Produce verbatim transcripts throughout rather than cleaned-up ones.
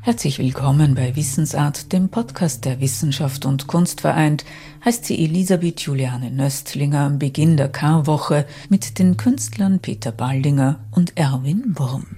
Herzlich willkommen bei Wissensart, dem Podcast, der Wissenschaft und Kunst vereint, heißt sie Elisabeth Juliane Nöstlinger am Beginn der Karwoche mit den Künstlern Peter Baldinger und Erwin Wurm.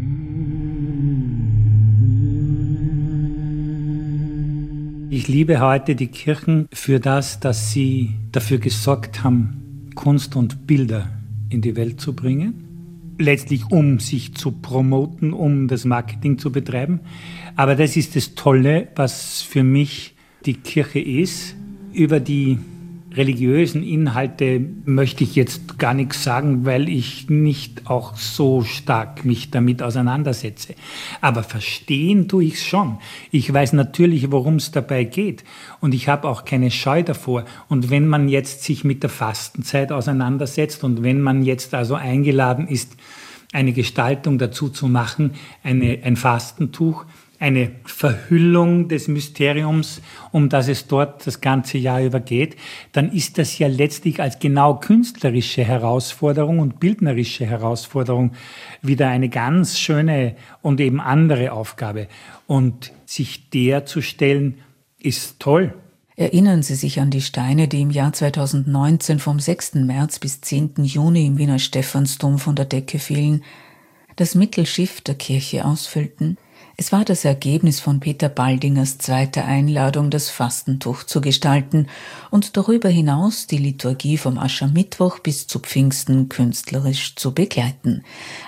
Ich liebe heute die Kirchen für das, dass sie dafür gesorgt haben, Kunst und Bilder in die Welt zu bringen. Letztlich um sich zu promoten, um das Marketing zu betreiben. Aber das ist das Tolle, was für mich die Kirche ist. Über die religiösen Inhalte möchte ich jetzt gar nichts sagen, weil ich nicht auch so stark mich damit auseinandersetze. Aber verstehen tue ich es schon. Ich weiß natürlich, worum es dabei geht. Und ich habe auch keine Scheu davor. Und wenn man jetzt sich mit der Fastenzeit auseinandersetzt und wenn man jetzt also eingeladen ist, eine Gestaltung dazu zu machen, eine, ein Fastentuch, eine Verhüllung des Mysteriums, um das es dort das ganze Jahr über geht, dann ist das ja letztlich als genau künstlerische Herausforderung und bildnerische Herausforderung wieder eine ganz schöne und eben andere Aufgabe. Und sich der zu stellen, ist toll. Erinnern Sie sich an die Steine, die im Jahr zweitausendneunzehn vom sechsten März bis zehnten Juni im Wiener Stephansdom von der Decke fielen, das Mittelschiff der Kirche ausfüllten? Es war das Ergebnis von Peter Baldingers zweiter Einladung, das Fastentuch zu gestalten und darüber hinaus die Liturgie vom Aschermittwoch bis zu Pfingsten künstlerisch zu begleiten.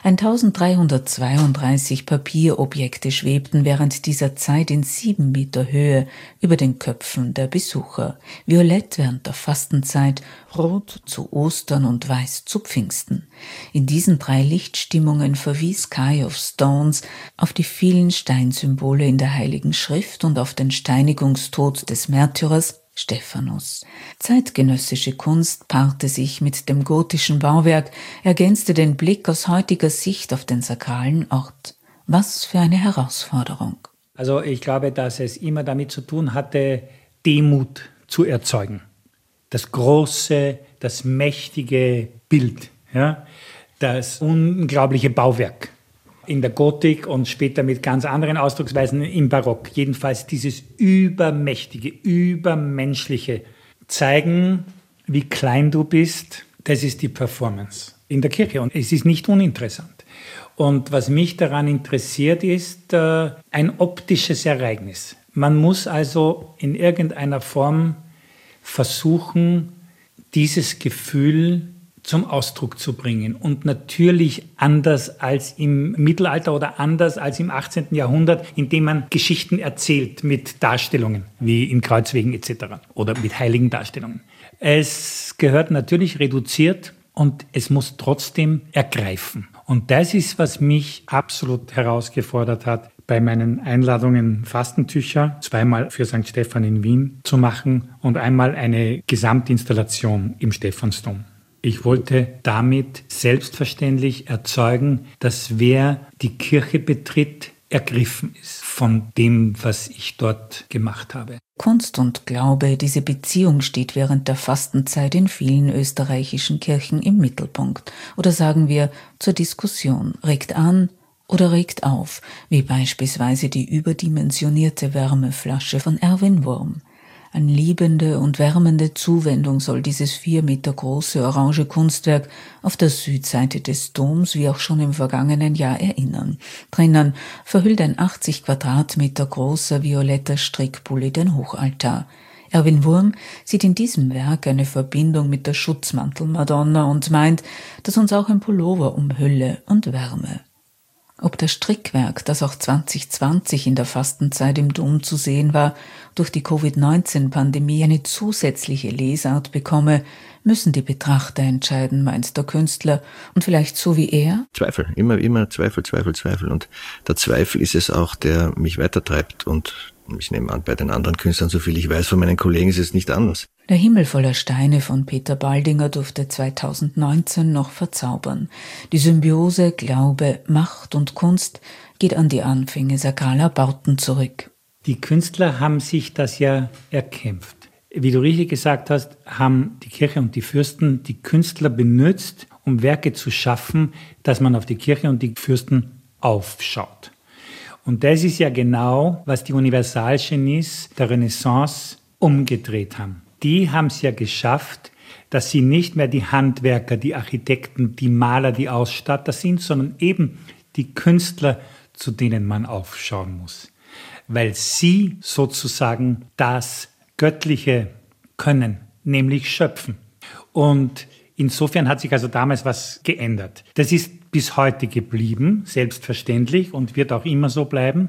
eintausenddreihundertzweiunddreißig Papierobjekte schwebten während dieser Zeit in sieben Meter Höhe über den Köpfen der Besucher. Violett während der Fastenzeit, rot zu Ostern und weiß zu Pfingsten. In diesen drei Lichtstimmungen verwies Sky of Stones auf die vielen Steinsymbole in der Heiligen Schrift und auf den Steinigungstod des Märtyrers Stephanus. Zeitgenössische Kunst paarte sich mit dem gotischen Bauwerk, ergänzte den Blick aus heutiger Sicht auf den sakralen Ort. Was für eine Herausforderung. Also ich glaube, dass es immer damit zu tun hatte, Demut zu erzeugen. Das große, das mächtige Bild, ja, das unglaubliche Bauwerk. In der Gotik und später mit ganz anderen Ausdrucksweisen im Barock. Jedenfalls dieses übermächtige, übermenschliche zeigen, wie klein du bist, das ist die Performance in der Kirche. Und es ist nicht uninteressant. Und was mich daran interessiert, ist äh, ein optisches Ereignis. Man muss also in irgendeiner Form versuchen, dieses Gefühl zum Ausdruck zu bringen. Und natürlich anders als im Mittelalter oder anders als im achtzehnten Jahrhundert, indem man Geschichten erzählt mit Darstellungen, wie in Kreuzwegen et cetera oder mit heiligen Darstellungen. Es gehört natürlich reduziert und es muss trotzdem ergreifen. Und das ist, was mich absolut herausgefordert hat, bei meinen Einladungen Fastentücher, zweimal für Sankt Stephan in Wien zu machen und einmal eine Gesamtinstallation im Stephansdom. Ich wollte damit selbstverständlich erzeugen, dass wer die Kirche betritt, ergriffen ist von dem, was ich dort gemacht habe. Kunst und Glaube, diese Beziehung steht während der Fastenzeit in vielen österreichischen Kirchen im Mittelpunkt. Oder sagen wir zur Diskussion, regt an oder regt auf, wie beispielsweise die überdimensionierte Wärmeflasche von Erwin Wurm. An liebende und wärmende Zuwendung soll dieses vier Meter große orange Kunstwerk auf der Südseite des Doms wie auch schon im vergangenen Jahr erinnern. Drinnen verhüllt ein achtzig Quadratmeter großer violetter Strickpulli den Hochaltar. Erwin Wurm sieht in diesem Werk eine Verbindung mit der Schutzmantel-Madonna und meint, dass uns auch ein Pullover umhülle und wärme. Ob das Strickwerk, das auch zwanzig zwanzig in der Fastenzeit im Dom zu sehen war, durch die Covid neunzehn Pandemie eine zusätzliche Lesart bekomme, müssen die Betrachter entscheiden, meint der Künstler. Und vielleicht so wie er? Zweifel, immer, immer Zweifel, Zweifel, Zweifel. Und der Zweifel ist es auch, der mich weitertreibt. Und ich nehme an, bei den anderen Künstlern, so viel ich weiß von meinen Kollegen, ist es nicht anders. Der Himmel voller Steine von Peter Baldinger durfte zweitausendneunzehn noch verzaubern. Die Symbiose, Glaube, Macht und Kunst geht an die Anfänge sakraler Bauten zurück. Die Künstler haben sich das ja erkämpft. Wie du richtig gesagt hast, haben die Kirche und die Fürsten die Künstler benutzt, um Werke zu schaffen, dass man auf die Kirche und die Fürsten aufschaut. Und das ist ja genau, was die Universalgenies der Renaissance umgedreht haben. Die haben es ja geschafft, dass sie nicht mehr die Handwerker, die Architekten, die Maler, die Ausstatter sind, sondern eben die Künstler, zu denen man aufschauen muss. Weil sie sozusagen das Göttliche können, nämlich schöpfen. Und insofern hat sich also damals was geändert. Das ist bis heute geblieben, selbstverständlich, und wird auch immer so bleiben.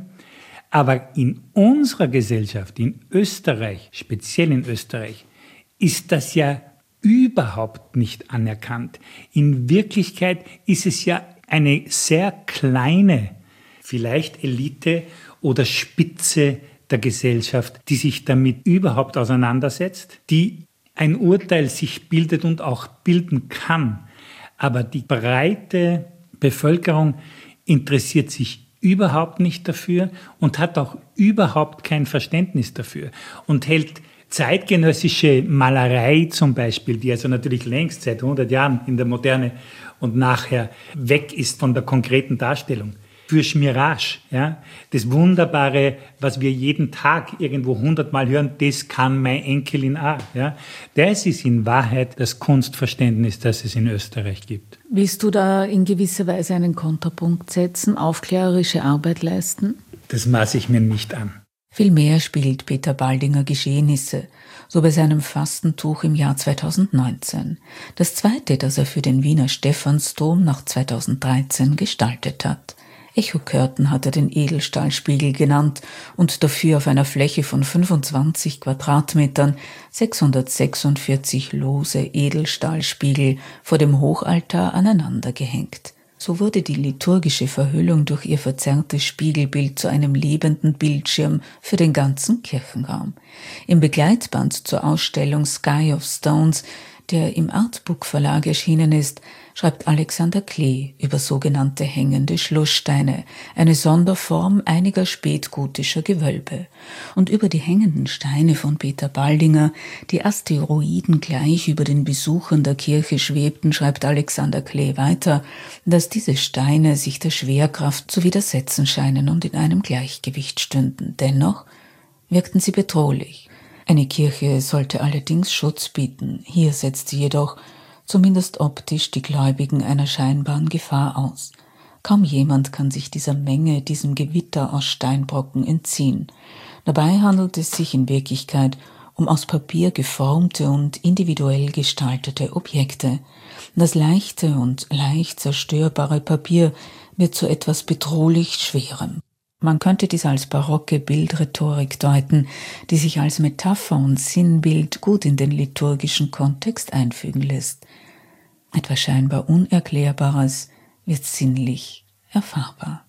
Aber in unserer Gesellschaft, in Österreich, speziell in Österreich, ist das ja überhaupt nicht anerkannt. In Wirklichkeit ist es ja eine sehr kleine, vielleicht Elite oder Spitze der Gesellschaft, die sich damit überhaupt auseinandersetzt, die ein Urteil sich bildet und auch bilden kann. Aber die breite Bevölkerung interessiert sich überhaupt nicht dafür und hat auch überhaupt kein Verständnis dafür und hält zeitgenössische Malerei zum Beispiel, die also natürlich längst seit hundert Jahren in der Moderne und nachher weg ist von der konkreten Darstellung, für Schmirage. Ja? Das Wunderbare, was wir jeden Tag irgendwo hundertmal hören, das kann meine Enkelin auch. Ja? Das ist in Wahrheit das Kunstverständnis, das es in Österreich gibt. Willst du da in gewisser Weise einen Kontrapunkt setzen, aufklärerische Arbeit leisten? Das maße ich mir nicht an. Vielmehr spiegelt Peter Baldinger Geschehnisse, so bei seinem Fastentuch im Jahr zweitausendneunzehn. Das zweite, das er für den Wiener Stephansdom nach zweitausenddreizehn gestaltet hat. Echokörten hat er den Edelstahlspiegel genannt und dafür auf einer Fläche von fünfundzwanzig Quadratmetern sechshundertsechsundvierzig lose Edelstahlspiegel vor dem Hochaltar aneinander gehängt. So wurde die liturgische Verhüllung durch ihr verzerrtes Spiegelbild zu einem lebenden Bildschirm für den ganzen Kirchenraum. Im Begleitband zur Ausstellung Sky of Stones, der im Artbook Verlag erschienen ist, schreibt Alexander Klee über sogenannte hängende Schlusssteine, eine Sonderform einiger spätgotischer Gewölbe. Und über die hängenden Steine von Peter Baldinger, die Asteroiden gleich über den Besuchern der Kirche schwebten, schreibt Alexander Klee weiter, dass diese Steine sich der Schwerkraft zu widersetzen scheinen und in einem Gleichgewicht stünden. Dennoch wirkten sie bedrohlich. Eine Kirche sollte allerdings Schutz bieten. Hier setzt sie jedoch, zumindest optisch, die Gläubigen einer scheinbaren Gefahr aus. Kaum jemand kann sich dieser Menge, diesem Gewitter aus Steinbrocken entziehen. Dabei handelt es sich in Wirklichkeit um aus Papier geformte und individuell gestaltete Objekte. Das leichte und leicht zerstörbare Papier wird zu etwas bedrohlich Schwerem. Man könnte dies als barocke Bildrhetorik deuten, die sich als Metapher und Sinnbild gut in den liturgischen Kontext einfügen lässt. Etwas scheinbar Unerklärbares wird sinnlich erfahrbar.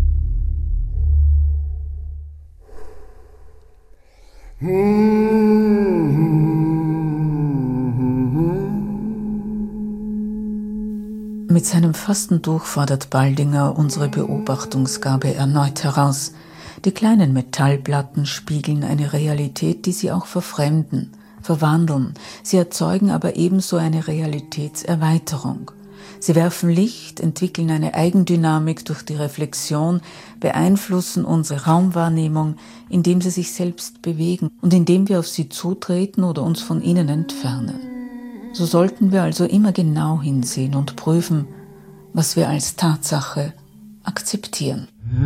Mit seinem Fastentuch fordert Baldinger unsere Beobachtungsgabe erneut heraus. Die kleinen Metallplatten spiegeln eine Realität, die sie auch verfremden, verwandeln. Sie erzeugen aber ebenso eine Realitätserweiterung. Sie werfen Licht, entwickeln eine Eigendynamik durch die Reflexion, beeinflussen unsere Raumwahrnehmung, indem sie sich selbst bewegen und indem wir auf sie zutreten oder uns von ihnen entfernen. So sollten wir also immer genau hinsehen und prüfen, was wir als Tatsache akzeptieren.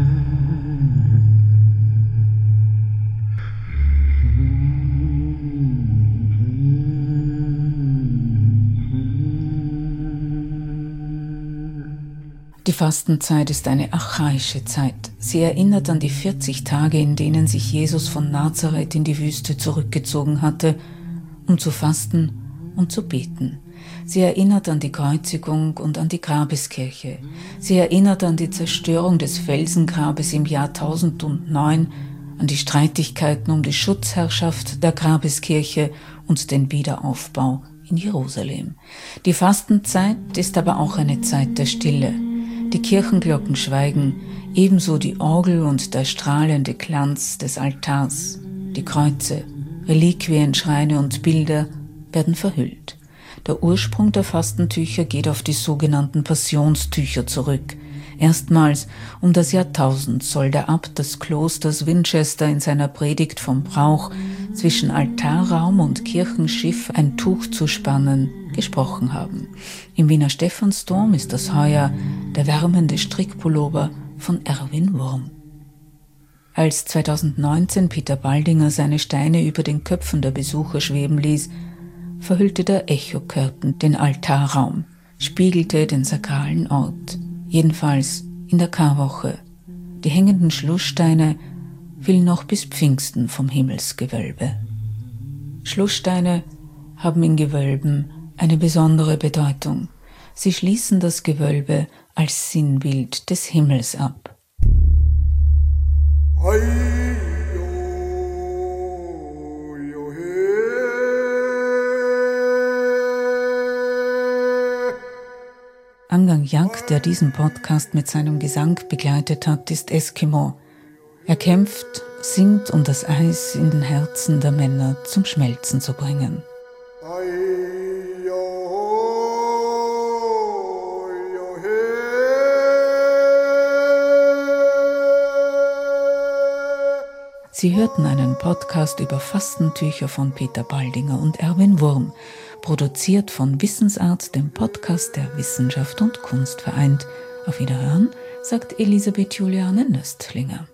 Die Fastenzeit ist eine archaische Zeit. Sie erinnert an die vierzig Tage, in denen sich Jesus von Nazareth in die Wüste zurückgezogen hatte, um zu fasten und zu beten. Sie erinnert an die Kreuzigung und an die Grabeskirche. Sie erinnert an die Zerstörung des Felsengrabes im Jahr tausendneun, an die Streitigkeiten um die Schutzherrschaft der Grabeskirche und den Wiederaufbau in Jerusalem. Die Fastenzeit ist aber auch eine Zeit der Stille. Die Kirchenglocken schweigen, ebenso die Orgel und der strahlende Glanz des Altars. Die Kreuze, Reliquien, Schreine und Bilder werden verhüllt. Der Ursprung der Fastentücher geht auf die sogenannten Passionstücher zurück. Erstmals um das Jahrtausend soll der Abt des Klosters Winchester in seiner Predigt vom Brauch, zwischen Altarraum und Kirchenschiff ein Tuch zu spannen, gesprochen haben. Im Wiener Stephansdom ist das heuer der wärmende Strickpullover von Erwin Wurm. Als zweitausendneunzehn Peter Baldinger seine Steine über den Köpfen der Besucher schweben ließ, verhüllte der Echokörten den Altarraum, spiegelte den sakralen Ort, jedenfalls in der Karwoche. Die hängenden Schlusssteine fielen noch bis Pfingsten vom Himmelsgewölbe. Schlusssteine haben in Gewölben eine besondere Bedeutung. Sie schließen das Gewölbe als Sinnbild des Himmels ab. Angang Jak, der diesen Podcast mit seinem Gesang begleitet hat, ist Eskimo. Er kämpft, singt, um das Eis in den Herzen der Männer zum Schmelzen zu bringen. Sie hörten einen Podcast über Fastentücher von Peter Baldinger und Erwin Wurm, produziert von Wissensart, dem Podcast, der Wissenschaft und Kunst vereint. Auf Wiederhören, sagt Elisabeth Juliane Nöstlinger.